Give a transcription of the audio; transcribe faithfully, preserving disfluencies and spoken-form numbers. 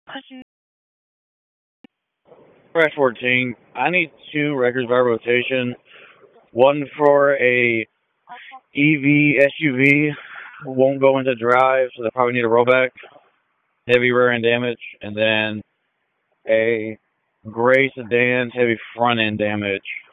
Crash fourteen. I need two records by rotation. One for a E V S U V. Won't go into drive, so they probably need a rollback. Heavy rear end damage. And then a gray sedan, heavy front end damage.